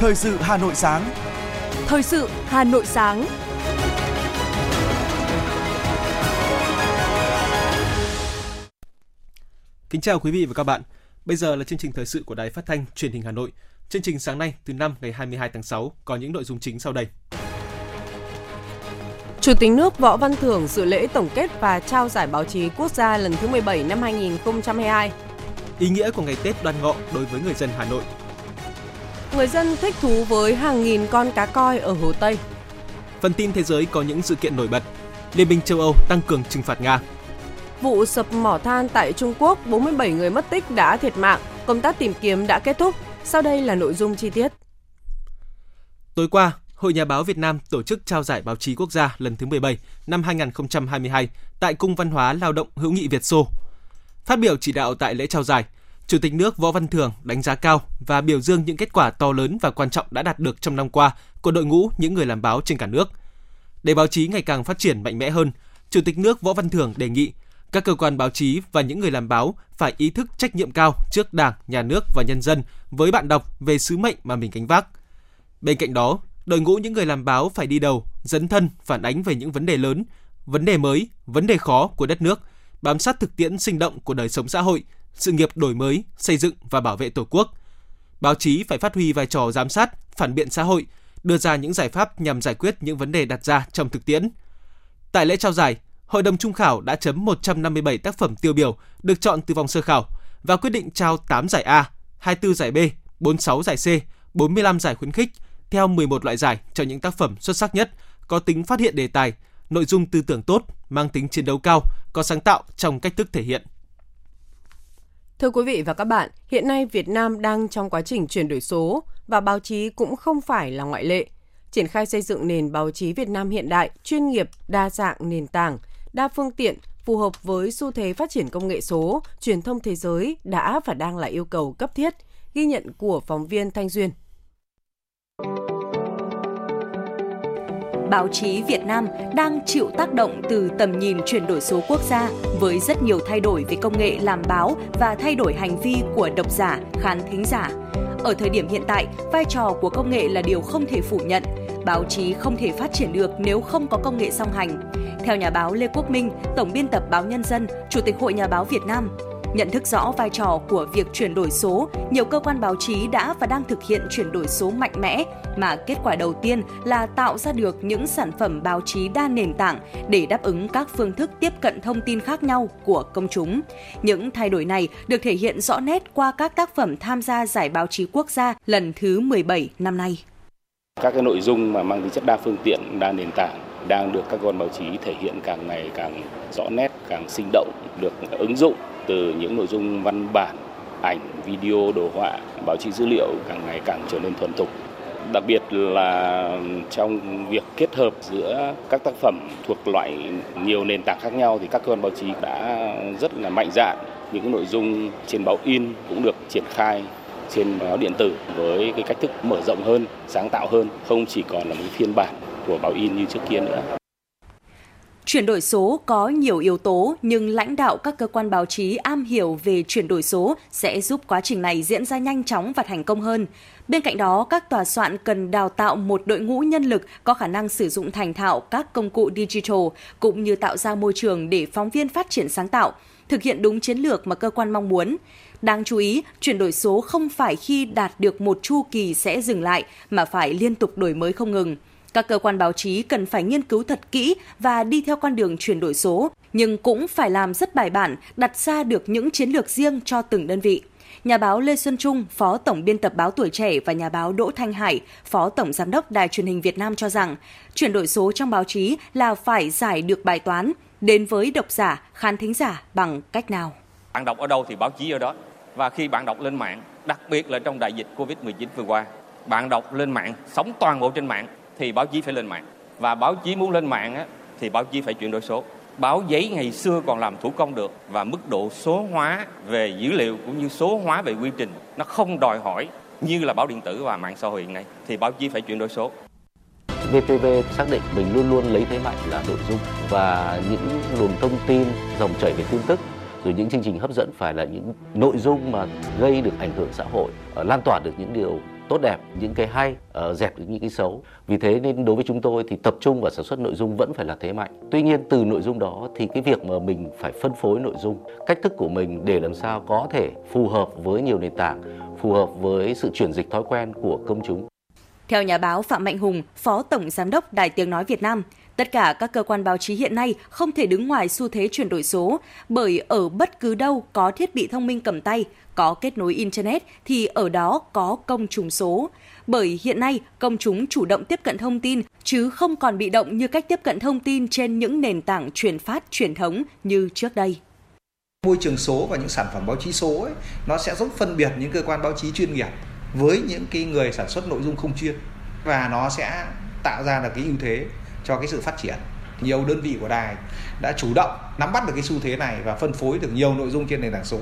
Thời sự Hà Nội sáng. Thời sự Hà Nội sáng. Kính chào quý vị và các bạn. Bây giờ là chương trình thời sự của Đài Phát thanh Truyền hình Hà Nội. Chương trình sáng nay thứ năm ngày 22 tháng 6 có những nội dung chính sau đây. Chủ tịch nước Võ Văn Thưởng dự lễ tổng kết và trao giải báo chí quốc gia lần thứ 17 năm 2022. Ý nghĩa của ngày Tết Đoan Ngọ đối với người dân Hà Nội. Người dân thích thú với hàng nghìn con cá koi ở Hồ Tây. Phần tin thế giới có những sự kiện nổi bật. Liên minh châu Âu tăng cường trừng phạt Nga. Vụ sập mỏ than tại Trung Quốc, 47 người mất tích đã thiệt mạng, công tác tìm kiếm đã kết thúc. Sau đây là nội dung chi tiết. Tối qua, Hội Nhà báo Việt Nam tổ chức trao giải báo chí quốc gia lần thứ 17 năm 2022 tại Cung Văn hóa Lao động Hữu nghị Việt Xô. Phát biểu chỉ đạo tại lễ trao giải, Chủ tịch nước Võ Văn Thưởng đánh giá cao và biểu dương những kết quả to lớn và quan trọng đã đạt được trong năm qua của đội ngũ những người làm báo trên cả nước. Để báo chí ngày càng phát triển mạnh mẽ hơn, Chủ tịch nước Võ Văn Thưởng đề nghị các cơ quan báo chí và những người làm báo phải ý thức trách nhiệm cao trước Đảng, Nhà nước và nhân dân với bạn đọc về sứ mệnh mà mình gánh vác. Bên cạnh đó, đội ngũ những người làm báo phải đi đầu, dấn thân phản ánh về những vấn đề lớn, vấn đề mới, vấn đề khó của đất nước, bám sát thực tiễn sinh động của đời sống xã hội, sự nghiệp đổi mới, xây dựng và bảo vệ Tổ quốc. Báo chí phải phát huy vai trò giám sát, phản biện xã hội, đưa ra những giải pháp nhằm giải quyết những vấn đề đặt ra trong thực tiễn. Tại lễ trao giải, Hội đồng Trung khảo đã chấm 157 tác phẩm tiêu biểu được chọn từ vòng sơ khảo và quyết định trao 8 giải A, 24 giải B, 46 giải C, 45 giải khuyến khích theo 11 loại giải cho những tác phẩm xuất sắc nhất, có tính phát hiện đề tài, nội dung tư tưởng tốt, mang tính chiến đấu cao, có sáng tạo trong cách thức thể hiện. Thưa quý vị và các bạn, hiện nay Việt Nam đang trong quá trình chuyển đổi số và báo chí cũng không phải là ngoại lệ. Triển khai xây dựng nền báo chí Việt Nam hiện đại, chuyên nghiệp, đa dạng nền tảng, đa phương tiện, phù hợp với xu thế phát triển công nghệ số, truyền thông thế giới đã và đang là yêu cầu cấp thiết, ghi nhận của phóng viên Thanh Duyên. Báo chí Việt Nam đang chịu tác động từ tầm nhìn chuyển đổi số quốc gia với rất nhiều thay đổi về công nghệ làm báo và thay đổi hành vi của độc giả, khán thính giả. Ở thời điểm hiện tại, vai trò của công nghệ là điều không thể phủ nhận. Báo chí không thể phát triển được nếu không có công nghệ song hành. Theo nhà báo Lê Quốc Minh, Tổng biên tập báo Nhân dân, Chủ tịch Hội Nhà báo Việt Nam, nhận thức rõ vai trò của việc chuyển đổi số, nhiều cơ quan báo chí đã và đang thực hiện chuyển đổi số mạnh mẽ, mà kết quả đầu tiên là tạo ra được những sản phẩm báo chí đa nền tảng để đáp ứng các phương thức tiếp cận thông tin khác nhau của công chúng. Những thay đổi này được thể hiện rõ nét qua các tác phẩm tham gia giải báo chí quốc gia lần thứ 17 năm nay. Các cái nội dung mà mang tính chất đa phương tiện, đa nền tảng đang được các cơ quan báo chí thể hiện càng ngày càng rõ nét, càng sinh động, được ứng dụng từ những nội dung văn bản, ảnh, video, đồ họa, báo chí dữ liệu càng ngày càng trở nên thuần thục. Đặc biệt là trong việc kết hợp giữa các tác phẩm thuộc loại nhiều nền tảng khác nhau thì các cơ quan báo chí đã rất là mạnh dạn. Những nội dung trên báo in cũng được triển khai trên báo điện tử với cái cách thức mở rộng hơn, sáng tạo hơn, không chỉ còn là một phiên bản của báo in như trước kia nữa. Chuyển đổi số có nhiều yếu tố, nhưng lãnh đạo các cơ quan báo chí am hiểu về chuyển đổi số sẽ giúp quá trình này diễn ra nhanh chóng và thành công hơn. Bên cạnh đó, các tòa soạn cần đào tạo một đội ngũ nhân lực có khả năng sử dụng thành thạo các công cụ digital, cũng như tạo ra môi trường để phóng viên phát triển sáng tạo, thực hiện đúng chiến lược mà cơ quan mong muốn. Đáng chú ý, chuyển đổi số không phải khi đạt được một chu kỳ sẽ dừng lại, mà phải liên tục đổi mới không ngừng. Các cơ quan báo chí cần phải nghiên cứu thật kỹ và đi theo con đường chuyển đổi số, nhưng cũng phải làm rất bài bản, đặt ra được những chiến lược riêng cho từng đơn vị. Nhà báo Lê Xuân Trung, Phó Tổng biên tập báo Tuổi Trẻ và nhà báo Đỗ Thanh Hải, Phó Tổng Giám đốc Đài Truyền hình Việt Nam cho rằng, chuyển đổi số trong báo chí là phải giải được bài toán, đến với độc giả, khán thính giả bằng cách nào. Bạn đọc ở đâu thì báo chí ở đó. Và khi bạn đọc lên mạng, đặc biệt là trong đại dịch Covid-19 vừa qua, bạn đọc lên mạng, sống toàn bộ trên mạng, thì báo chí phải lên mạng. Và báo chí muốn lên mạng thì báo chí phải chuyển đổi số. Báo giấy ngày xưa còn làm thủ công được, và mức độ số hóa về dữ liệu cũng như số hóa về quy trình nó không đòi hỏi như là báo điện tử và mạng xã hội hiện nay, thì báo chí phải chuyển đổi số. VTV xác định mình luôn luôn lấy thế mạnh là nội dung và những luồng thông tin, dòng chảy về tin tức, rồi những chương trình hấp dẫn phải là những nội dung mà gây được ảnh hưởng xã hội, lan tỏa được những điều tốt đẹp, những cái hay, dẹp những cái xấu. Vì thế nên đối với chúng tôi thì tập trung vào sản xuất nội dung vẫn phải là thế mạnh. Tuy nhiên từ nội dung đó thì cái việc mà mình phải phân phối nội dung, cách thức của mình để làm sao có thể phù hợp với nhiều nền tảng, phù hợp với sự chuyển dịch thói quen của công chúng. Theo nhà báo Phạm Mạnh Hùng, Phó Tổng Giám đốc Đài Tiếng Nói Việt Nam, tất cả các cơ quan báo chí hiện nay không thể đứng ngoài xu thế chuyển đổi số, bởi ở bất cứ đâu có thiết bị thông minh cầm tay, có kết nối Internet thì ở đó có công chúng số. Bởi hiện nay, công chúng chủ động tiếp cận thông tin, chứ không còn bị động như cách tiếp cận thông tin trên những nền tảng truyền phát truyền thống như trước đây. Môi trường số và những sản phẩm báo chí số ấy, nó sẽ giúp phân biệt những cơ quan báo chí chuyên nghiệp với những cái người sản xuất nội dung không chuyên, và nó sẽ tạo ra được cái ưu thế cho cái sự phát triển. Nhiều đơn vị của đài đã chủ động nắm bắt được cái xu thế này và phân phối được nhiều nội dung trên nền tảng số.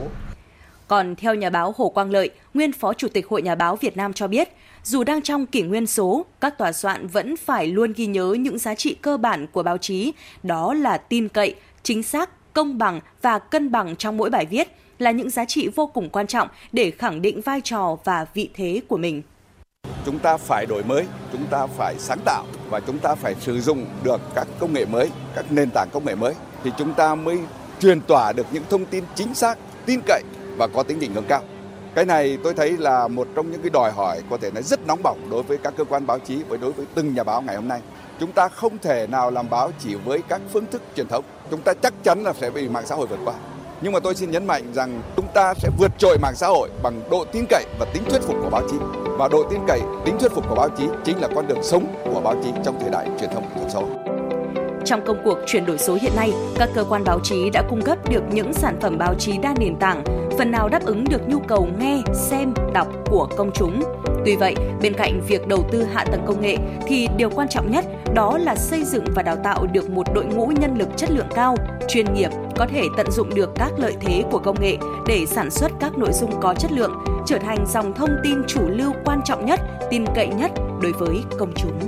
Còn theo nhà báo Hồ Quang Lợi, nguyên Phó Chủ tịch Hội Nhà báo Việt Nam cho biết, dù đang trong kỷ nguyên số, các tòa soạn vẫn phải luôn ghi nhớ những giá trị cơ bản của báo chí, đó là tin cậy, chính xác, công bằng và cân bằng trong mỗi bài viết, là những giá trị vô cùng quan trọng để khẳng định vai trò và vị thế của mình. Chúng ta phải đổi mới, chúng ta phải sáng tạo và chúng ta phải sử dụng được các công nghệ mới, các nền tảng công nghệ mới thì chúng ta mới truyền tỏa được những thông tin chính xác, tin cậy và có tính định hướng cao. Cái này tôi thấy là một trong những cái đòi hỏi có thể nói rất nóng bỏng đối với các cơ quan báo chí và đối với từng nhà báo ngày hôm nay. Chúng ta không thể nào làm báo chỉ với các phương thức truyền thống. Chúng ta chắc chắn là sẽ bị mạng xã hội vượt qua. Nhưng mà tôi xin nhấn mạnh rằng chúng ta sẽ vượt trội mạng xã hội bằng độ tin cậy và tính thuyết phục của báo chí. Và độ tin cậy, tính thuyết phục của báo chí chính là con đường sống của báo chí trong thời đại truyền thông kỹ thuật số. Trong công cuộc chuyển đổi số hiện nay, các cơ quan báo chí đã cung cấp được những sản phẩm báo chí đa nền tảng, phần nào đáp ứng được nhu cầu nghe, xem, đọc của công chúng. Tuy vậy, bên cạnh việc đầu tư hạ tầng công nghệ thì điều quan trọng nhất đó là xây dựng và đào tạo được một đội ngũ nhân lực chất lượng cao, chuyên nghiệp, có thể tận dụng được các lợi thế của công nghệ để sản xuất các nội dung có chất lượng, trở thành dòng thông tin chủ lưu quan trọng nhất, tin cậy nhất đối với công chúng.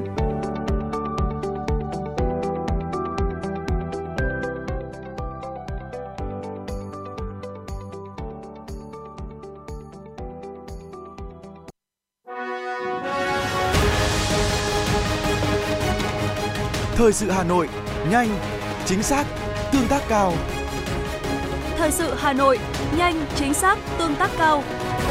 Thời sự Hà Nội, nhanh, chính xác, tương tác cao. Thời sự Hà Nội, nhanh, chính xác, tương tác cao.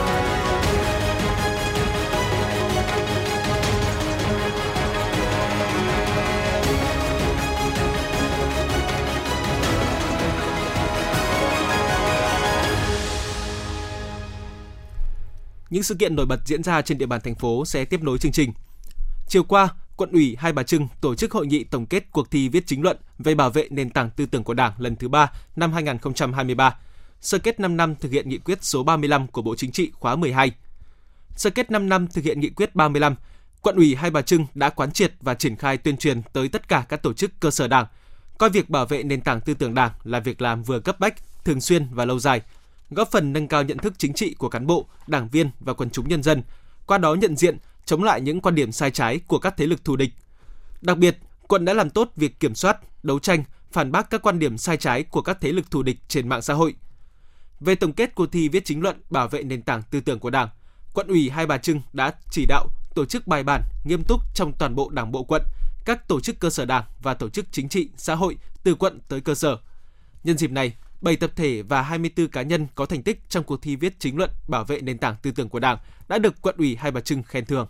Những sự kiện nổi bật diễn ra trên địa bàn thành phố sẽ tiếp nối chương trình. Chiều qua, Quận ủy Hai Bà Trưng tổ chức hội nghị tổng kết cuộc thi viết chính luận về bảo vệ nền tảng tư tưởng của Đảng lần thứ 3 năm 2023, sơ kết 5 năm thực hiện nghị quyết số 35 của Bộ Chính trị khóa 12. Sơ kết 5 năm thực hiện nghị quyết 35, Quận ủy Hai Bà Trưng đã quán triệt và triển khai tuyên truyền tới tất cả các tổ chức cơ sở Đảng, coi việc bảo vệ nền tảng tư tưởng Đảng là việc làm vừa cấp bách, thường xuyên và lâu dài, góp phần nâng cao nhận thức chính trị của cán bộ, đảng viên và quần chúng nhân dân, qua đó nhận diện, chống lại những quan điểm sai trái của các thế lực thù địch. Đặc biệt, quận đã làm tốt việc kiểm soát, đấu tranh, phản bác các quan điểm sai trái của các thế lực thù địch trên mạng xã hội. Về tổng kết cuộc thi viết chính luận bảo vệ nền tảng tư tưởng của Đảng, Quận ủy Hai Bà Trưng đã chỉ đạo tổ chức bài bản, nghiêm túc trong toàn bộ Đảng bộ quận, các tổ chức cơ sở Đảng và tổ chức chính trị, xã hội từ quận tới cơ sở. Nhân dịp này, 7 tập thể và 24 cá nhân có thành tích trong cuộc thi viết chính luận bảo vệ nền tảng tư tưởng của Đảng đã được Quận ủy Hai Bà Trưng khen thưởng.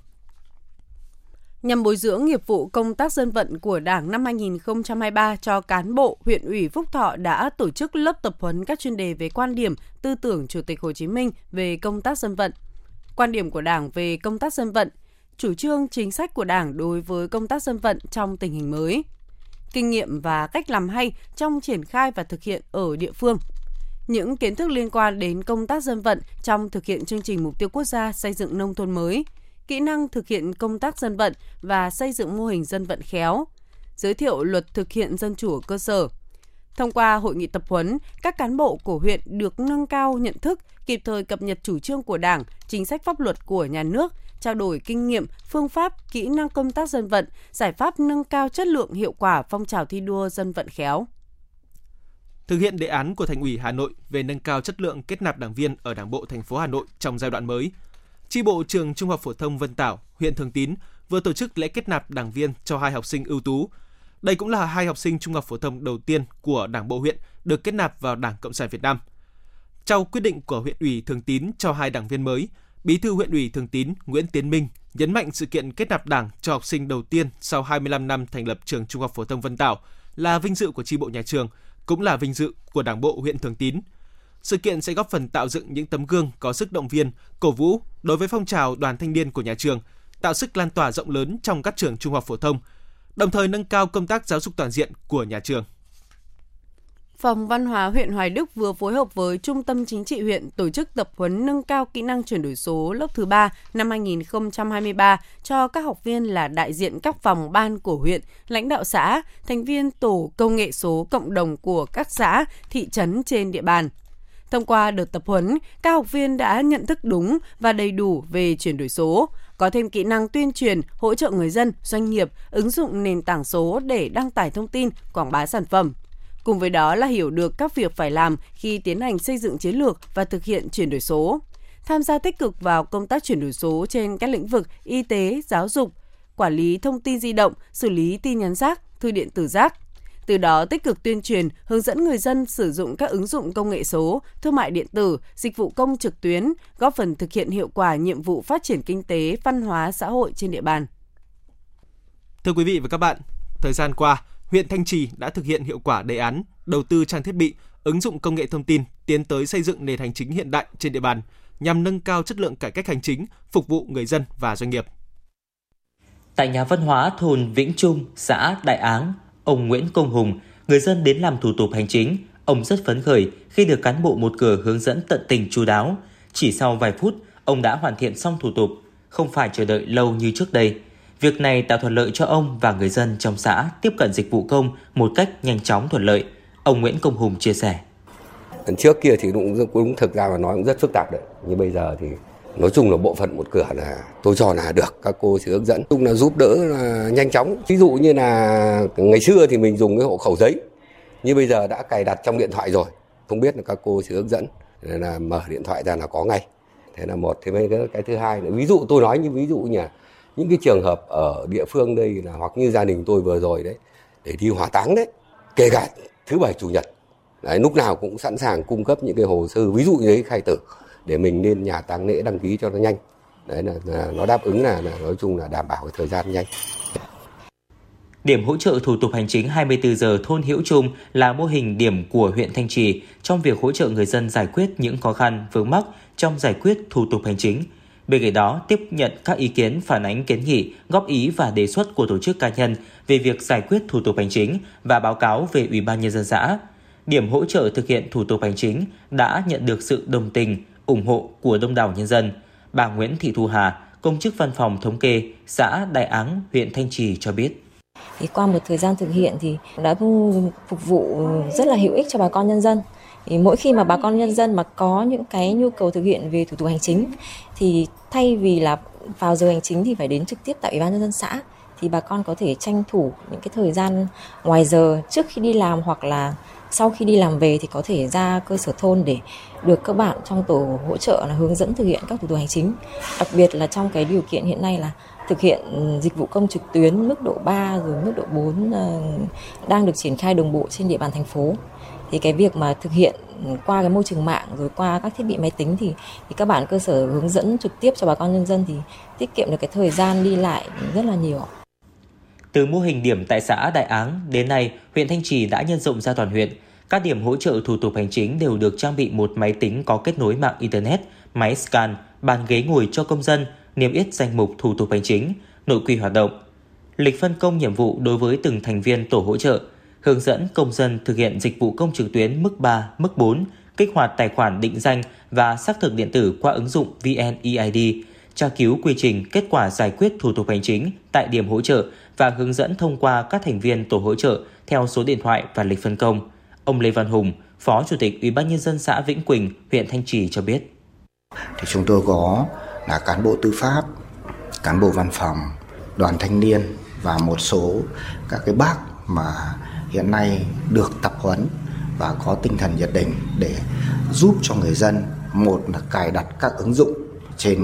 Nhằm bồi dưỡng nghiệp vụ công tác dân vận của Đảng năm 2023 cho cán bộ, huyện ủy Phúc Thọ đã tổ chức lớp tập huấn các chuyên đề về quan điểm, tư tưởng Chủ tịch Hồ Chí Minh về công tác dân vận, quan điểm của Đảng về công tác dân vận, chủ trương chính sách của Đảng đối với công tác dân vận trong tình hình mới, kinh nghiệm và cách làm hay trong triển khai và thực hiện ở địa phương, những kiến thức liên quan đến công tác dân vận trong thực hiện chương trình mục tiêu quốc gia xây dựng nông thôn mới, kỹ năng thực hiện công tác dân vận và xây dựng mô hình dân vận khéo, giới thiệu luật thực hiện dân chủ ở cơ sở. Thông qua hội nghị tập huấn, các cán bộ của huyện được nâng cao nhận thức, kịp thời cập nhật chủ trương của Đảng, chính sách pháp luật của nhà nước, trao đổi kinh nghiệm, phương pháp, kỹ năng công tác dân vận, giải pháp nâng cao chất lượng hiệu quả phong trào thi đua dân vận khéo. Thực hiện đề án của Thành ủy Hà Nội về nâng cao chất lượng kết nạp đảng viên ở Đảng bộ thành phố Hà Nội trong giai đoạn mới, Chi bộ trường Trung học phổ thông Vân Tảo, huyện Thường Tín vừa tổ chức lễ kết nạp đảng viên cho 2 học sinh ưu tú. Đây cũng là 2 học sinh trung học phổ thông đầu tiên của Đảng bộ huyện được kết nạp vào Đảng Cộng sản Việt Nam. Trao quyết định của huyện ủy Thường Tín cho 2 đảng viên mới, Bí thư huyện ủy Thường Tín Nguyễn Tiến Minh nhấn mạnh sự kiện kết nạp đảng cho học sinh đầu tiên sau 25 năm thành lập trường Trung học phổ thông Vân Tảo là vinh dự của chi bộ nhà trường, cũng là vinh dự của Đảng bộ huyện Thường Tín. Sự kiện sẽ góp phần tạo dựng những tấm gương có sức động viên, cổ vũ đối với phong trào đoàn thanh niên của nhà trường, tạo sức lan tỏa rộng lớn trong các trường trung học phổ thông, đồng thời nâng cao công tác giáo dục toàn diện của nhà trường. Phòng Văn hóa huyện Hoài Đức vừa phối hợp với Trung tâm Chính trị huyện tổ chức tập huấn nâng cao kỹ năng chuyển đổi số lớp thứ 3 năm 2023 cho các học viên là đại diện các phòng ban của huyện, lãnh đạo xã, thành viên tổ công nghệ số cộng đồng của các xã, thị trấn trên địa bàn. Thông qua đợt tập huấn, các học viên đã nhận thức đúng và đầy đủ về chuyển đổi số, có thêm kỹ năng tuyên truyền, hỗ trợ người dân, doanh nghiệp, ứng dụng nền tảng số để đăng tải thông tin, quảng bá sản phẩm. Cùng với đó là hiểu được các việc phải làm khi tiến hành xây dựng chiến lược và thực hiện chuyển đổi số. Tham gia tích cực vào công tác chuyển đổi số trên các lĩnh vực y tế, giáo dục, quản lý thông tin di động, xử lý tin nhắn rác, thư điện tử rác. Từ đó tích cực tuyên truyền, hướng dẫn người dân sử dụng các ứng dụng công nghệ số, thương mại điện tử, dịch vụ công trực tuyến, góp phần thực hiện hiệu quả nhiệm vụ phát triển kinh tế, văn hóa, xã hội trên địa bàn. Thưa quý vị và các bạn, thời gian qua, huyện Thanh Trì đã thực hiện hiệu quả đề án đầu tư trang thiết bị, ứng dụng công nghệ thông tin tiến tới xây dựng nền hành chính hiện đại trên địa bàn nhằm nâng cao chất lượng cải cách hành chính, phục vụ người dân và doanh nghiệp. Tại nhà văn hóa thôn Vĩnh Trung, xã Đại Áng, ông Nguyễn Công Hùng, người dân đến làm thủ tục hành chính, ông rất phấn khởi khi được cán bộ một cửa hướng dẫn tận tình chu đáo. Chỉ sau vài phút, ông đã hoàn thiện xong thủ tục, không phải chờ đợi lâu như trước đây. Việc này tạo thuận lợi cho ông và người dân trong xã tiếp cận dịch vụ công một cách nhanh chóng thuận lợi. Ông Nguyễn Công Hùng chia sẻ. Trước kia thì cũng thực ra mà nói cũng rất phức tạp đấy. Nhưng bây giờ thì nói chung là bộ phận một cửa là tôi cho là được, các cô sẽ hướng dẫn, chung là giúp đỡ là nhanh chóng. Ví dụ như là ngày xưa thì mình dùng cái hộ khẩu giấy, nhưng bây giờ đã cài đặt trong điện thoại rồi, không biết là các cô sẽ hướng dẫn là mở điện thoại ra là có ngay. Thế là một. Thế cái thứ hai là ví dụ tôi nói như ví dụ như những cái trường hợp ở địa phương đây là hoặc như gia đình tôi vừa rồi đấy để đi hỏa táng đấy, kể cả thứ Bảy Chủ nhật đấy, lúc nào cũng sẵn sàng cung cấp những cái hồ sơ ví dụ như giấy khai tử để mình lên nhà tang lễ đăng ký cho nó nhanh. Đấy là nó đáp ứng là nói chung là đảm bảo cái thời gian nhanh. Điểm hỗ trợ thủ tục hành chính 24 giờ thôn Hữu Trung là mô hình điểm của huyện Thanh Trì trong việc hỗ trợ người dân giải quyết những khó khăn vướng mắc trong giải quyết thủ tục hành chính. Bên cạnh đó, tiếp nhận các ý kiến phản ánh kiến nghị, góp ý và đề xuất của tổ chức cá nhân về việc giải quyết thủ tục hành chính và báo cáo về Ủy ban Nhân dân xã. Điểm hỗ trợ thực hiện thủ tục hành chính đã nhận được sự đồng tình, ủng hộ của đông đảo nhân dân. Bà Nguyễn Thị Thu Hà, công chức văn phòng thống kê xã Đại Áng, huyện Thanh Trì cho biết. Thì qua một thời gian thực hiện thì đã phục vụ rất là hữu ích cho bà con nhân dân. Thì mỗi khi mà bà con nhân dân mà có những cái nhu cầu thực hiện về thủ tục hành chính thì thay vì là vào giờ hành chính thì phải đến trực tiếp tại Ủy ban Nhân dân xã, thì bà con có thể tranh thủ những cái thời gian ngoài giờ trước khi đi làm hoặc là sau khi đi làm về thì có thể ra cơ sở thôn để được các bạn trong tổ hỗ trợ là hướng dẫn thực hiện các thủ tục hành chính. Đặc biệt là trong cái điều kiện hiện nay là thực hiện dịch vụ công trực tuyến mức độ 3 rồi mức độ 4 đang được triển khai đồng bộ trên địa bàn thành phố. Thì cái việc mà thực hiện qua cái môi trường mạng rồi qua các thiết bị máy tính thì các bạn cơ sở hướng dẫn trực tiếp cho bà con nhân dân thì tiết kiệm được cái thời gian đi lại rất là nhiều. Từ mô hình điểm tại xã Đại Áng đến nay, huyện Thanh Trì đã nhân rộng ra toàn huyện. Các điểm hỗ trợ thủ tục hành chính đều được trang bị một máy tính có kết nối mạng Internet, máy scan, bàn ghế ngồi cho công dân, niêm yết danh mục thủ tục hành chính, nội quy hoạt động, lịch phân công nhiệm vụ đối với từng thành viên tổ hỗ trợ, hướng dẫn công dân thực hiện dịch vụ công trực tuyến mức 3, mức 4, kích hoạt tài khoản định danh và xác thực điện tử qua ứng dụng VNeID, tra cứu quy trình kết quả giải quyết thủ tục hành chính tại điểm hỗ trợ và hướng dẫn thông qua các thành viên tổ hỗ trợ theo số điện thoại và lịch phân công. Ông Lê Văn Hùng, Phó Chủ tịch Ủy ban Nhân dân xã Vĩnh Quỳnh, huyện Thanh Trì cho biết. Thì chúng tôi có là cán bộ tư pháp, cán bộ văn phòng, đoàn thanh niên và một số các cái bác mà hiện nay được tập huấn và có tinh thần nhiệt tình để giúp cho người dân, một là cài đặt các ứng dụng trên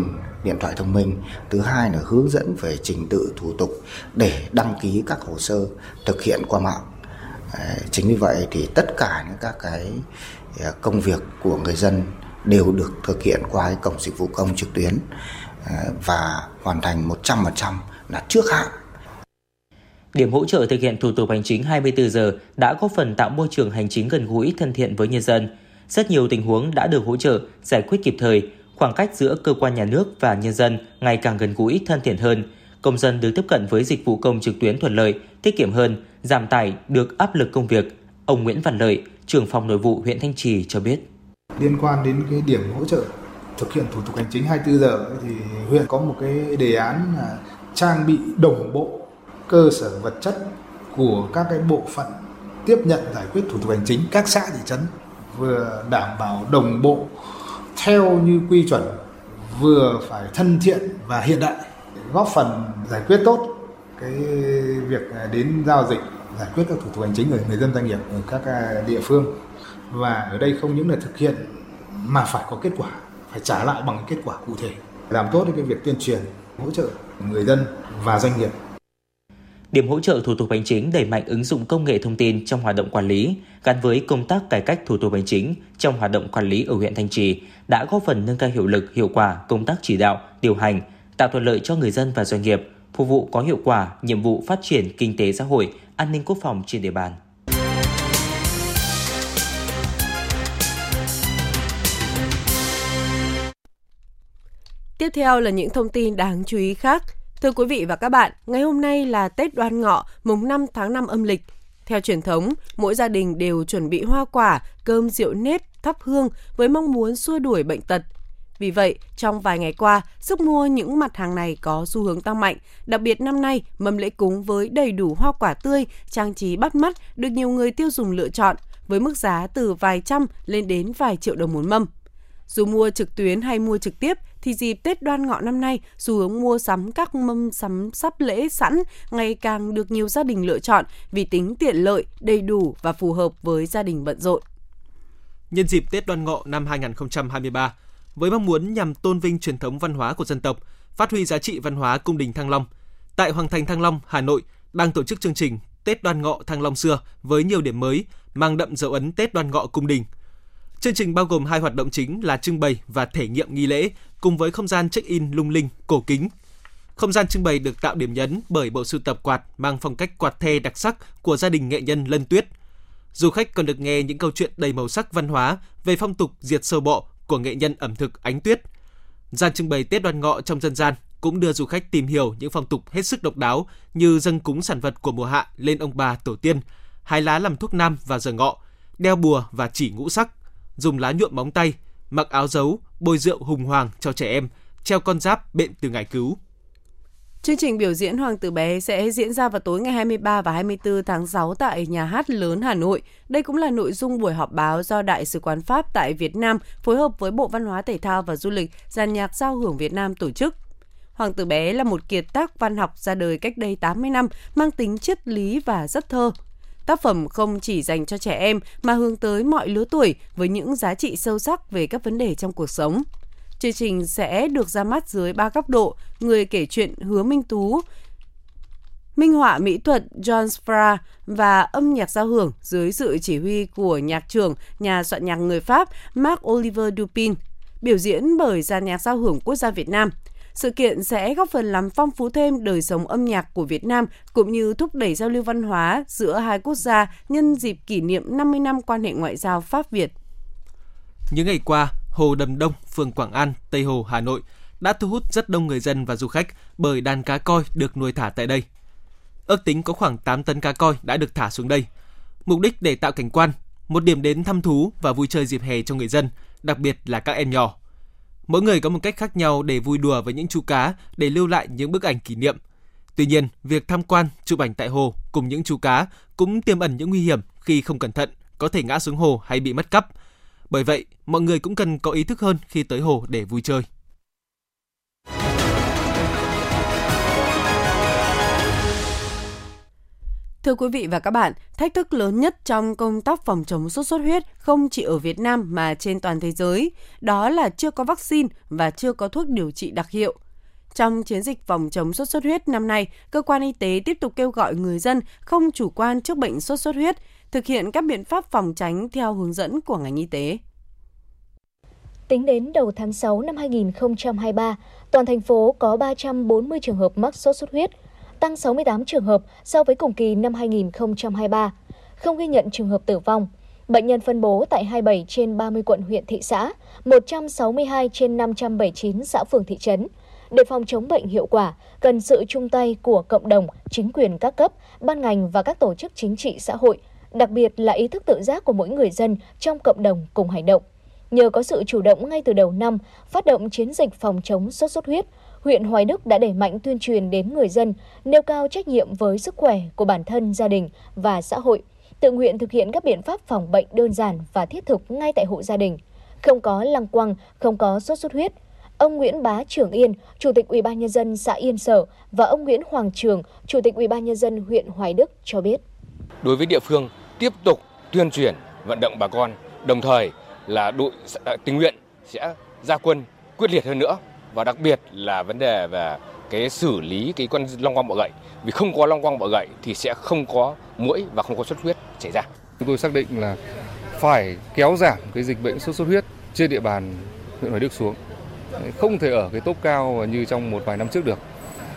điện thoại thông minh. Thứ hai là hướng dẫn về trình tự thủ tục để đăng ký các hồ sơ thực hiện qua mạng. Chính vì vậy thì tất cả những các cái công việc của người dân đều được thực hiện qua cái cổng dịch vụ công trực tuyến và hoàn thành 100% là trước hạn. Điểm hỗ trợ thực hiện thủ tục hành chính 24 giờ đã góp phần tạo môi trường hành chính gần gũi, thân thiện với nhân dân. Rất nhiều tình huống đã được hỗ trợ, giải quyết kịp thời, khoảng cách giữa cơ quan nhà nước và nhân dân ngày càng gần gũi, thân thiện hơn. Công dân được tiếp cận với dịch vụ công trực tuyến thuận lợi, tiết kiệm hơn, giảm tải được áp lực công việc. Ông Nguyễn Văn Lợi, trưởng phòng nội vụ huyện Thanh Trì cho biết. Liên quan đến cái điểm hỗ trợ thực hiện thủ tục hành chính 24 giờ thì huyện có một cái đề án là trang bị đồng bộ cơ sở vật chất của các cái bộ phận tiếp nhận giải quyết thủ tục hành chính các xã thị trấn, vừa đảm bảo đồng bộ theo như quy chuẩn, vừa phải thân thiện và hiện đại, góp phần giải quyết tốt cái việc đến giao dịch, giải quyết các thủ tục hành chính của người dân, doanh nghiệp ở các địa phương. Và ở đây không những là thực hiện mà phải có kết quả, phải trả lại bằng kết quả cụ thể, làm tốt cái việc tuyên truyền, hỗ trợ người dân và doanh nghiệp. Điểm hỗ trợ thủ tục hành chính đẩy mạnh ứng dụng công nghệ thông tin trong hoạt động quản lý, gắn với công tác cải cách thủ tục hành chính trong hoạt động quản lý ở huyện Thanh Trì đã góp phần nâng cao hiệu lực, hiệu quả công tác chỉ đạo, điều hành, tạo thuận lợi cho người dân và doanh nghiệp, phục vụ có hiệu quả nhiệm vụ phát triển kinh tế xã hội, an ninh quốc phòng trên địa bàn. Tiếp theo là những thông tin đáng chú ý khác. Thưa quý vị và các bạn, ngày hôm nay là Tết Đoan Ngọ, mùng 5 tháng 5 âm lịch. Theo truyền thống, mỗi gia đình đều chuẩn bị hoa quả, cơm rượu nếp, thắp hương với mong muốn xua đuổi bệnh tật. Vì vậy, trong vài ngày qua, sức mua những mặt hàng này có xu hướng tăng mạnh. Đặc biệt năm nay, mâm lễ cúng với đầy đủ hoa quả tươi, trang trí bắt mắt được nhiều người tiêu dùng lựa chọn, với mức giá từ vài trăm lên đến vài triệu đồng một mâm. Dù mua trực tuyến hay mua trực tiếp, thì dịp Tết Đoan Ngọ năm nay, xu hướng mua sắm các mâm sắm sắp lễ sẵn ngày càng được nhiều gia đình lựa chọn vì tính tiện lợi, đầy đủ và phù hợp với gia đình bận rộn. Nhân dịp Tết Đoan Ngọ năm 2023, với mong muốn nhằm tôn vinh truyền thống văn hóa của dân tộc, phát huy giá trị văn hóa cung đình Thăng Long, tại Hoàng thành Thăng Long, Hà Nội đang tổ chức chương trình Tết Đoan Ngọ Thăng Long xưa với nhiều điểm mới, mang đậm dấu ấn Tết Đoan Ngọ cung đình. Chương trình bao gồm 2 hoạt động chính là trưng bày và thể nghiệm nghi lễ cùng với không gian check-in lung linh, cổ kính. Không gian trưng bày được tạo điểm nhấn bởi bộ sưu tập quạt mang phong cách quạt the đặc sắc của gia đình nghệ nhân Lân Tuyết. Du khách còn được nghe những câu chuyện đầy màu sắc văn hóa về phong tục diệt sâu bọ của nghệ nhân ẩm thực Ánh Tuyết. Gian trưng bày Tết Đoan Ngọ trong dân gian cũng đưa du khách tìm hiểu những phong tục hết sức độc đáo như dâng cúng sản vật của mùa hạ lên ông bà tổ tiên, hái lá làm thuốc nam vào giờ ngọ, đeo bùa và chỉ ngũ sắc, dùng lá nhuộm móng tay, mặc áo dấu, bôi rượu hùng hoàng cho trẻ em, treo con giáp bệnh từ ngải cứu. Chương trình biểu diễn Hoàng tử bé sẽ diễn ra vào tối ngày 23 và 24 tháng 6 tại Nhà hát lớn Hà Nội. Đây cũng là nội dung buổi họp báo do Đại sứ quán Pháp tại Việt Nam phối hợp với Bộ Văn hóa Thể thao và Du lịch, Dàn nhạc Giao hưởng Việt Nam tổ chức. Hoàng tử bé là một kiệt tác văn học ra đời cách đây 80 năm, mang tính triết lý và rất thơ. Tác phẩm không chỉ dành cho trẻ em mà hướng tới mọi lứa tuổi với những giá trị sâu sắc về các vấn đề trong cuộc sống. Chương trình sẽ được ra mắt dưới 3 góc độ: người kể chuyện Hứa Minh Tú, minh họa mỹ thuật John Sfra và âm nhạc giao hưởng dưới sự chỉ huy của nhạc trưởng, nhà soạn nhạc người Pháp Marc-Olivier Dupin, biểu diễn bởi Dàn nhạc Giao hưởng Quốc gia Việt Nam. Sự kiện sẽ góp phần làm phong phú thêm đời sống âm nhạc của Việt Nam cũng như thúc đẩy giao lưu văn hóa giữa hai quốc gia nhân dịp kỷ niệm 50 năm quan hệ ngoại giao Pháp-Việt. Những ngày qua, Hồ Đầm Đông, phường Quảng An, Tây Hồ, Hà Nội đã thu hút rất đông người dân và du khách bởi đàn cá koi được nuôi thả tại đây. Ước tính có khoảng 8 tấn cá koi đã được thả xuống đây. Mục đích để tạo cảnh quan, một điểm đến thăm thú và vui chơi dịp hè cho người dân, đặc biệt là các em nhỏ. Mỗi người có một cách khác nhau để vui đùa với những chú cá để lưu lại những bức ảnh kỷ niệm. Tuy nhiên, việc tham quan, chụp ảnh tại hồ cùng những chú cá cũng tiềm ẩn những nguy hiểm khi không cẩn thận, có thể ngã xuống hồ hay bị mất cắp. Bởi vậy, mọi người cũng cần có ý thức hơn khi tới hồ để vui chơi. Thưa quý vị và các bạn, thách thức lớn nhất trong công tác phòng chống sốt xuất huyết không chỉ ở Việt Nam mà trên toàn thế giới, đó là chưa có vaccine và chưa có thuốc điều trị đặc hiệu. Trong chiến dịch phòng chống sốt xuất huyết năm nay, cơ quan y tế tiếp tục kêu gọi người dân không chủ quan trước bệnh sốt xuất huyết, thực hiện các biện pháp phòng tránh theo hướng dẫn của ngành y tế. Tính đến đầu tháng 6 năm 2023, toàn thành phố có 340 trường hợp mắc sốt xuất huyết, tăng 68 trường hợp so với cùng kỳ năm 2023, không ghi nhận trường hợp tử vong. Bệnh nhân phân bố tại 27 trên 30 quận huyện thị xã, 162 trên 579 xã phường thị trấn. Để phòng chống bệnh hiệu quả, cần sự chung tay của cộng đồng, chính quyền các cấp, ban ngành và các tổ chức chính trị xã hội, đặc biệt là ý thức tự giác của mỗi người dân trong cộng đồng cùng hành động. Nhờ có sự chủ động ngay từ đầu năm, phát động chiến dịch phòng chống sốt xuất huyết, huyện Hoài Đức đã đẩy mạnh tuyên truyền đến người dân, nêu cao trách nhiệm với sức khỏe của bản thân, gia đình và xã hội, tự nguyện thực hiện các biện pháp phòng bệnh đơn giản và thiết thực ngay tại hộ gia đình. Không có lăng quăng, không có sốt xuất huyết. Ông Nguyễn Bá Trường Yên, Chủ tịch UBND xã Yên Sở và ông Nguyễn Hoàng Trường, Chủ tịch UBND huyện Hoài Đức cho biết. Đối với địa phương, tiếp tục tuyên truyền, vận động bà con, đồng thời là đội tình nguyện sẽ ra quân quyết liệt hơn nữa, và đặc biệt là vấn đề về cái xử lý cái con long quăng bọ gậy, vì không có long quăng bọ gậy thì sẽ không có muỗi và không có xuất huyết xảy ra. Chúng tôi xác định là phải kéo giảm cái dịch bệnh sốt xuất huyết trên địa bàn huyện Hoài Đức xuống, không thể ở cái tốp cao như trong một vài năm trước được.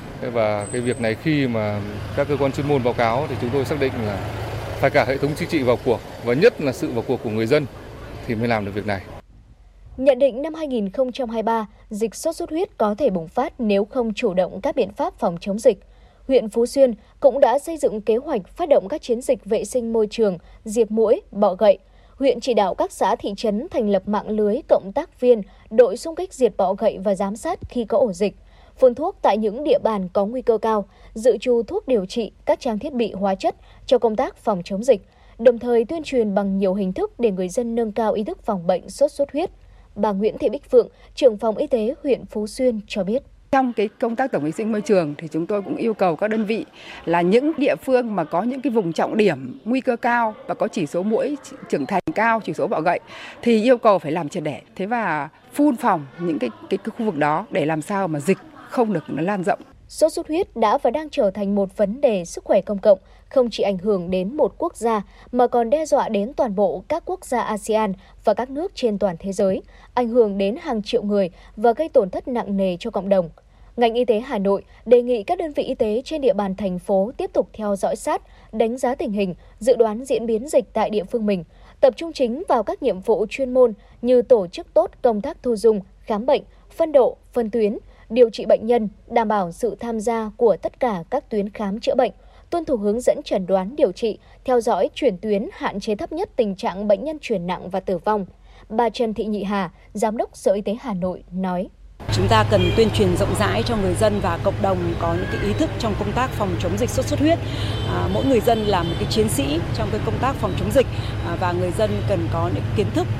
Và cái việc này khi mà các cơ quan chuyên môn báo cáo thì chúng tôi xác định là phải cả hệ thống chính trị vào cuộc, và nhất là sự vào cuộc của người dân thì mới làm được việc này. Nhận định năm 2023, dịch sốt xuất huyết có thể bùng phát nếu không chủ động các biện pháp phòng chống dịch. Huyện Phú Xuyên cũng đã xây dựng kế hoạch phát động các chiến dịch vệ sinh môi trường, diệt muỗi, bọ gậy. Huyện chỉ đạo các xã thị trấn thành lập mạng lưới cộng tác viên, đội xung kích diệt bọ gậy và giám sát khi có ổ dịch, phun thuốc tại những địa bàn có nguy cơ cao, dự trù thuốc điều trị, các trang thiết bị hóa chất cho công tác phòng chống dịch, đồng thời tuyên truyền bằng nhiều hình thức để người dân nâng cao ý thức phòng bệnh sốt xuất huyết. Bà Nguyễn Thị Bích Phượng, trưởng phòng y tế huyện Phú Xuyên cho biết. Trong cái công tác tổng vệ sinh môi trường thì chúng tôi cũng yêu cầu các đơn vị là những địa phương mà có những cái vùng trọng điểm nguy cơ cao và có chỉ số muỗi trưởng thành cao, chỉ số bọ gậy thì yêu cầu phải làm triệt để. Thế và phun phòng những cái khu vực đó để làm sao mà dịch không được nó lan rộng. Sốt xuất huyết đã và đang trở thành một vấn đề sức khỏe công cộng, không chỉ ảnh hưởng đến một quốc gia mà còn đe dọa đến toàn bộ các quốc gia ASEAN và các nước trên toàn thế giới, ảnh hưởng đến hàng triệu người và gây tổn thất nặng nề cho cộng đồng. Ngành y tế Hà Nội đề nghị các đơn vị y tế trên địa bàn thành phố tiếp tục theo dõi sát, đánh giá tình hình, dự đoán diễn biến dịch tại địa phương mình, tập trung chính vào các nhiệm vụ chuyên môn như tổ chức tốt công tác thu dung, khám bệnh, phân độ, phân tuyến, điều trị bệnh nhân, đảm bảo sự tham gia của tất cả các tuyến khám chữa bệnh, tuân thủ hướng dẫn chẩn đoán điều trị, theo dõi chuyển tuyến, hạn chế thấp nhất tình trạng bệnh nhân chuyển nặng và tử vong. Bà Trần Thị Nhị Hà, Giám đốc Sở Y tế Hà Nội nói. Chúng ta cần tuyên truyền rộng rãi cho người dân và cộng đồng có những cái ý thức trong công tác phòng chống dịch sốt xuất huyết. Mỗi người dân là một cái chiến sĩ trong cái công tác phòng chống dịch và người dân cần có những kiến thức,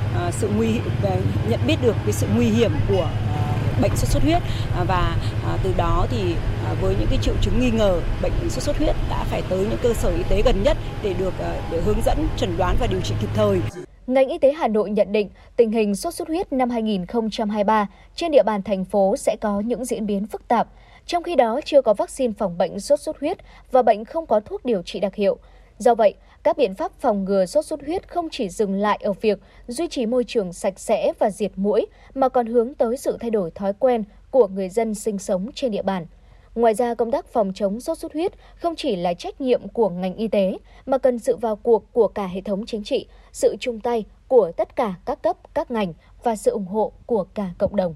nhận biết được cái sự nguy hiểm của bệnh sốt xuất huyết và từ đó thì với những cái triệu chứng nghi ngờ bệnh sốt xuất huyết đã phải tới những cơ sở y tế gần nhất để được hướng dẫn, chẩn đoán và điều trị kịp thời. Ngành y tế Hà Nội nhận định tình hình sốt xuất huyết năm 2023 trên địa bàn thành phố sẽ có những diễn biến phức tạp. Trong khi đó, chưa có vaccine phòng bệnh sốt xuất huyết và bệnh không có thuốc điều trị đặc hiệu. Do vậy, các biện pháp phòng ngừa sốt xuất huyết không chỉ dừng lại ở việc duy trì môi trường sạch sẽ và diệt muỗi, mà còn hướng tới sự thay đổi thói quen của người dân sinh sống trên địa bàn. Ngoài ra, công tác phòng chống sốt xuất huyết không chỉ là trách nhiệm của ngành y tế, mà cần sự vào cuộc của cả hệ thống chính trị, sự chung tay của tất cả các cấp, các ngành và sự ủng hộ của cả cộng đồng.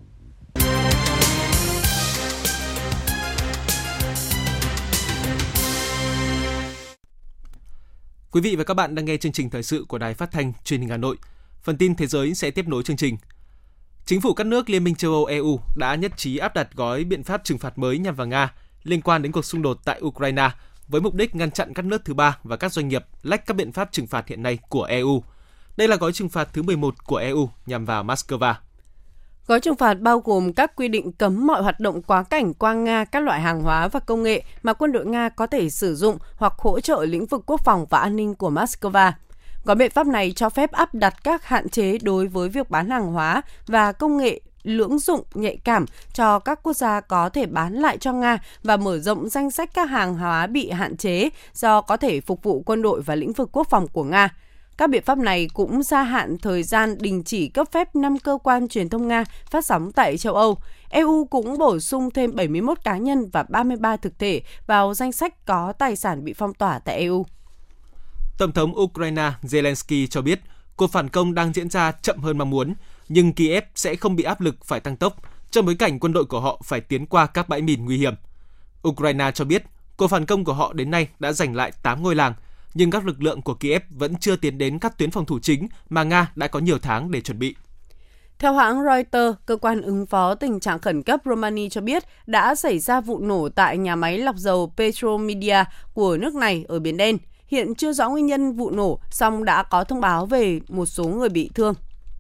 Quý vị và các bạn đang nghe chương trình thời sự của Đài Phát thanh Truyền hình Hà Nội. Phần tin thế giới sẽ tiếp nối chương trình. Chính phủ các nước Liên minh châu Âu EU đã nhất trí áp đặt gói biện pháp trừng phạt mới nhằm vào Nga liên quan đến cuộc xung đột tại Ukraine với mục đích ngăn chặn các nước thứ ba và các doanh nghiệp lách các biện pháp trừng phạt hiện nay của EU. Đây là gói trừng phạt thứ 11 của EU nhằm vào Moscow. Gói trừng phạt bao gồm các quy định cấm mọi hoạt động quá cảnh qua Nga các loại hàng hóa và công nghệ mà quân đội Nga có thể sử dụng hoặc hỗ trợ lĩnh vực quốc phòng và an ninh của Moscow. Gói biện pháp này cho phép áp đặt các hạn chế đối với việc bán hàng hóa và công nghệ lưỡng dụng nhạy cảm cho các quốc gia có thể bán lại cho Nga và mở rộng danh sách các hàng hóa bị hạn chế do có thể phục vụ quân đội và lĩnh vực quốc phòng của Nga. Các biện pháp này cũng gia hạn thời gian đình chỉ cấp phép 5 cơ quan truyền thông Nga phát sóng tại châu Âu. EU cũng bổ sung thêm 71 cá nhân và 33 thực thể vào danh sách có tài sản bị phong tỏa tại EU. Tổng thống Ukraine Zelensky cho biết cuộc phản công đang diễn ra chậm hơn mong muốn, nhưng Kiev sẽ không bị áp lực phải tăng tốc trong bối cảnh quân đội của họ phải tiến qua các bãi mìn nguy hiểm. Ukraine cho biết cuộc phản công của họ đến nay đã giành lại 8 ngôi làng, nhưng các lực lượng của Kiev vẫn chưa tiến đến các tuyến phòng thủ chính mà Nga đã có nhiều tháng để chuẩn bị. Theo hãng Reuters, cơ quan ứng phó tình trạng khẩn cấp Romania cho biết đã xảy ra vụ nổ tại nhà máy lọc dầu Petromedia của nước này ở Biển Đen. Hiện chưa rõ nguyên nhân vụ nổ, song đã có thông báo về một số người bị thương.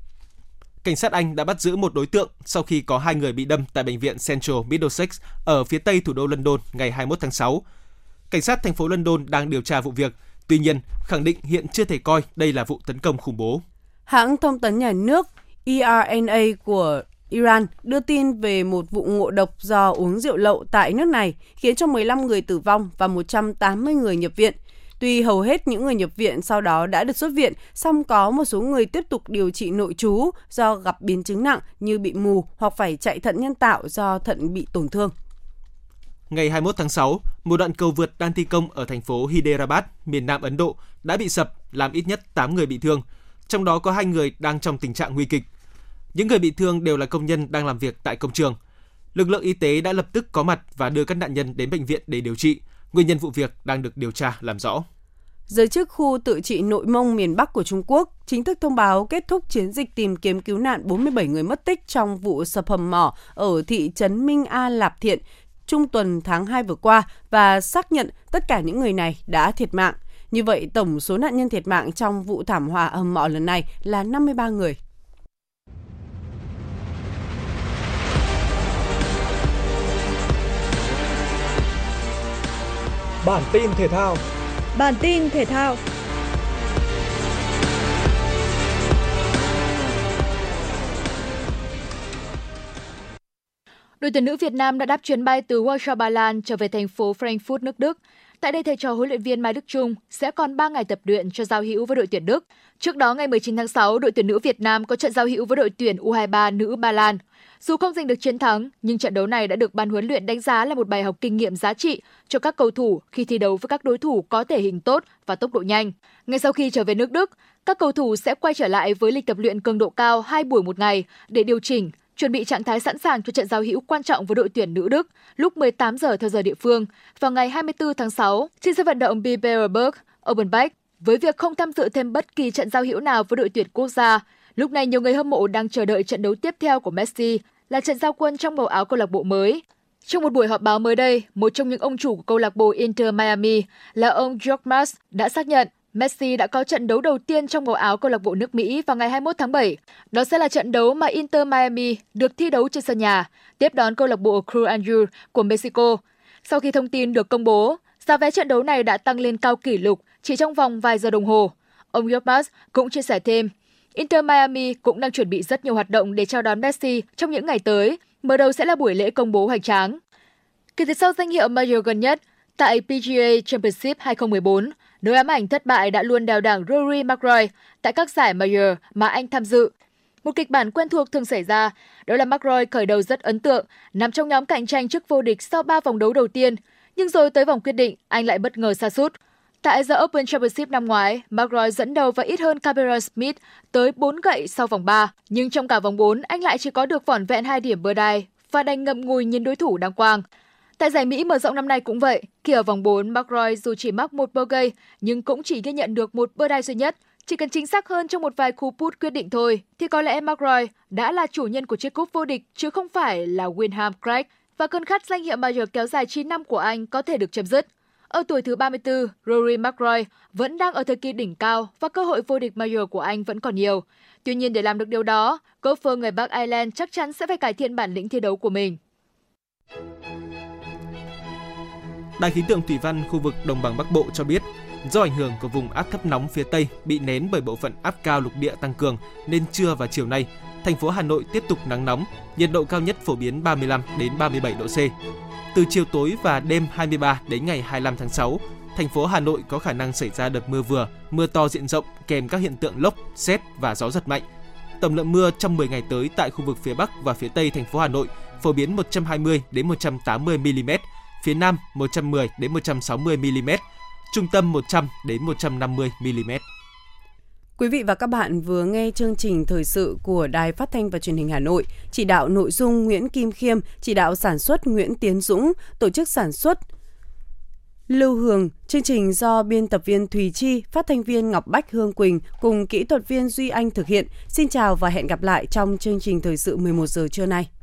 Cảnh sát Anh đã bắt giữ một đối tượng sau khi có 2 người bị đâm tại bệnh viện Central Middlesex ở phía tây thủ đô London ngày 21 tháng 6. Cảnh sát thành phố London đang điều tra vụ việc, tuy nhiên khẳng định hiện chưa thể coi đây là vụ tấn công khủng bố. Hãng thông tấn nhà nước IRNA của Iran đưa tin về một vụ ngộ độc do uống rượu lậu tại nước này, khiến cho 15 người tử vong và 180 người nhập viện. Tuy hầu hết những người nhập viện sau đó đã được xuất viện, song có một số người tiếp tục điều trị nội trú do gặp biến chứng nặng như bị mù hoặc phải chạy thận nhân tạo do thận bị tổn thương. Ngày 21 tháng 6, một đoạn cầu vượt đang thi công ở thành phố Hyderabad, miền Nam Ấn Độ đã bị sập, làm ít nhất 8 người bị thương, trong đó có 2 người đang trong tình trạng nguy kịch. Những người bị thương đều là công nhân đang làm việc tại công trường. Lực lượng y tế đã lập tức có mặt và đưa các nạn nhân đến bệnh viện để điều trị. Nguyên nhân vụ việc đang được điều tra làm rõ. Giới chức khu tự trị Nội Mông miền Bắc của Trung Quốc chính thức thông báo kết thúc chiến dịch tìm kiếm cứu nạn 47 người mất tích trong vụ sập hầm mỏ ở thị trấn Minh A Lạp Thiện trung tuần tháng 2 vừa qua và xác nhận tất cả những người này đã thiệt mạng. Như vậy, tổng số nạn nhân thiệt mạng trong vụ thảm họa hầm mỏ lần này là 53 người. Bản tin thể thao. Đội tuyển nữ Việt Nam đã đáp chuyến bay từ Warsaw, Ba Lan trở về thành phố Frankfurt, nước Đức. Tại đây, thầy trò huấn luyện viên Mai Đức Chung sẽ còn 3 ngày tập luyện cho giao hữu với đội tuyển Đức. Trước đó, ngày 19 tháng 6, đội tuyển nữ Việt Nam có trận giao hữu với đội tuyển U23 nữ Ba Lan. Dù không giành được chiến thắng, nhưng trận đấu này đã được ban huấn luyện đánh giá là một bài học kinh nghiệm giá trị cho các cầu thủ khi thi đấu với các đối thủ có thể hình tốt và tốc độ nhanh. Ngay sau khi trở về nước Đức, các cầu thủ sẽ quay trở lại với lịch tập luyện cường độ cao 2 buổi một ngày để điều chỉnh, chuẩn bị trạng thái sẵn sàng cho trận giao hữu quan trọng với đội tuyển nữ Đức lúc 18 giờ theo giờ địa phương vào ngày 24 tháng 6 trên sân vận động Biberberg, Obenbach. Với việc không tham dự thêm bất kỳ trận giao hữu nào với đội tuyển quốc gia, lúc này nhiều người hâm mộ đang chờ đợi trận đấu tiếp theo của Messi là trận giao quân trong màu áo câu lạc bộ mới. Trong một buổi họp báo mới đây, một trong những ông chủ của câu lạc bộ Inter Miami là ông George Mas đã xác nhận Messi đã có trận đấu đầu tiên trong màu áo câu lạc bộ nước Mỹ vào ngày 21 tháng 7. Đó sẽ là trận đấu mà Inter Miami được thi đấu trên sân nhà, tiếp đón câu lạc bộ Cruz Azul của Mexico. Sau khi thông tin được công bố, giá vé trận đấu này đã tăng lên cao kỷ lục chỉ trong vòng vài giờ đồng hồ. Ông George Mas cũng chia sẻ thêm, Inter Miami cũng đang chuẩn bị rất nhiều hoạt động để chào đón Messi trong những ngày tới. Mở đầu sẽ là buổi lễ công bố hoành tráng. Kể từ sau danh hiệu Major gần nhất tại PGA Championship 2014, nỗi ám ảnh thất bại đã luôn đeo đẳng Rory McIlroy tại các giải Major mà anh tham dự. Một kịch bản quen thuộc thường xảy ra, đó là McIlroy khởi đầu rất ấn tượng, nằm trong nhóm cạnh tranh chức vô địch sau 3 vòng đấu đầu tiên, nhưng rồi tới vòng quyết định, anh lại bất ngờ sa sút. Tại The Open Championship năm ngoái, McIlroy dẫn đầu và ít hơn Cameron Smith tới 4 gậy sau vòng 3, nhưng trong cả vòng 4, anh lại chỉ có được vỏn vẹn 2 điểm birdie và đành ngậm ngùi nhìn đối thủ đăng quang. Tại giải Mỹ mở rộng năm nay cũng vậy, khi ở vòng 4, McIlroy dù chỉ mắc một bogey nhưng cũng chỉ ghi nhận được một birdie duy nhất. Chỉ cần chính xác hơn trong một vài cú putt quyết định thôi, thì có lẽ McIlroy đã là chủ nhân của chiếc cúp vô địch chứ không phải là Wyndham Clark, và cơn khát danh hiệu Major kéo dài 9 năm của anh có thể được chấm dứt. Ở tuổi thứ 34, Rory McIlroy vẫn đang ở thời kỳ đỉnh cao và cơ hội vô địch Major của anh vẫn còn nhiều. Tuy nhiên để làm được điều đó, golfer người Bắc Ireland chắc chắn sẽ phải cải thiện bản lĩnh thi đấu của mình. Đài khí tượng thủy văn khu vực Đồng bằng Bắc Bộ cho biết, Do ảnh hưởng của vùng áp thấp nóng phía Tây bị nén bởi bộ phận áp cao lục địa tăng cường nên trưa và chiều nay, thành phố Hà Nội tiếp tục nắng nóng, nhiệt độ cao nhất phổ biến 35 đến 37 độ C. Từ chiều tối và đêm 23 đến ngày 25 tháng 6, thành phố Hà Nội có khả năng xảy ra đợt mưa vừa, mưa to diện rộng kèm các hiện tượng lốc, sét và gió giật mạnh. Tổng lượng mưa trong 10 ngày tới tại khu vực phía Bắc và phía Tây thành phố Hà Nội phổ biến 120 đến 180 mm, phía Nam 110 đến 160 mm, trung tâm 100 đến 150 mm. Quý vị và các bạn vừa nghe chương trình thời sự của Đài Phát thanh và Truyền hình Hà Nội, chỉ đạo nội dung Nguyễn Kim Khiêm, chỉ đạo sản xuất Nguyễn Tiến Dũng, tổ chức sản xuất Lưu Hường, chương trình do biên tập viên Thùy Chi, phát thanh viên Ngọc Bách Hương Quỳnh cùng kỹ thuật viên Duy Anh thực hiện. Xin chào và hẹn gặp lại trong chương trình thời sự 11 giờ trưa nay.